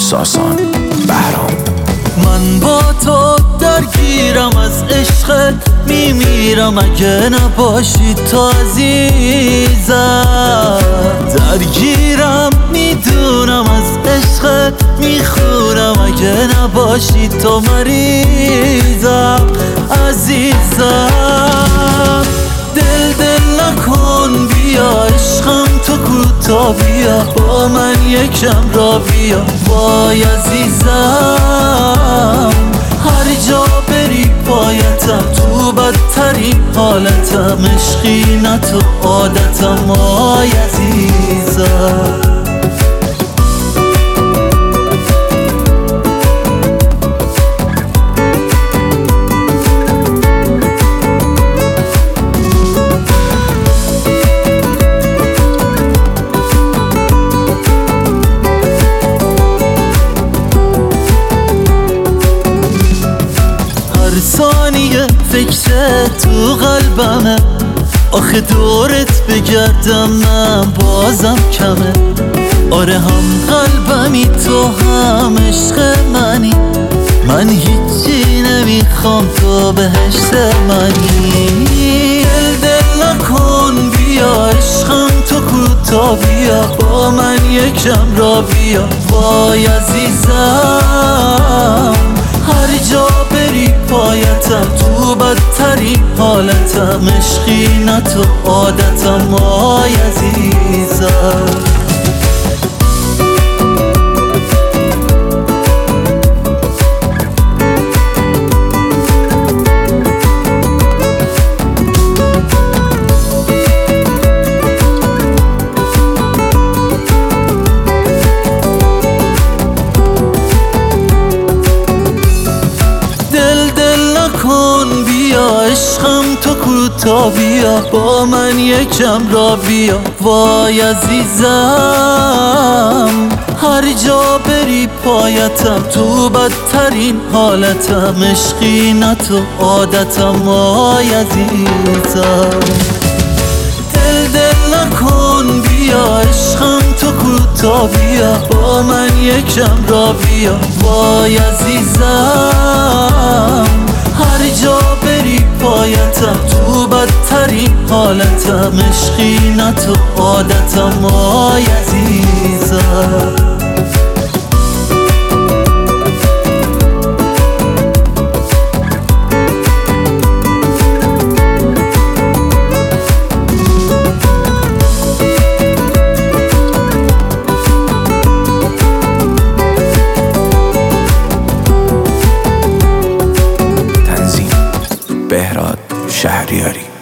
احساسان بهرام. من با تو درگیرم، از عشقت میمیرم، اگه نباشی تو عزیزم. درگیرم میدونم، از عشقت میخورم، اگه نباشی تو مریضم عزیزم. دل نکن، بیا عشقم تو کوتا، بیا با من یکم را بیا وای عزیزم. هر جا بری پایتم، تو بدترین حالتم، عشقی نه تو عادتم وای عزیزم. ثانیه فکر تو قلبمه، آخه دورت بگردم من بازم کمه. آره هم قلبمی تو هم عشق منی، من هیچی نمیخوام تو بهشت منی. دل نکن، بیا عشقم تو کوتا، بیا با من یکم را بیا وای عزیزم. هر جا بری پایتم، تو بدترین حالتم، عشقی نه تو عادتم وای عزیزم. بیا عشقم تو کوتا، بیا با من یکم را بیا وای عزیزم. هر جا بری پایتم، تو بدترین حالتم، عشقی نه تو عادتم وای عزیزم. دل نکن، بیا عشقم تو کوتا، بیا با من یکم را بیا وای عزیزم. هر جا بری پایتم، تو بدترین حالتم، عشقی نه تو عادتم وای عزیزم. بهراد شهریاری.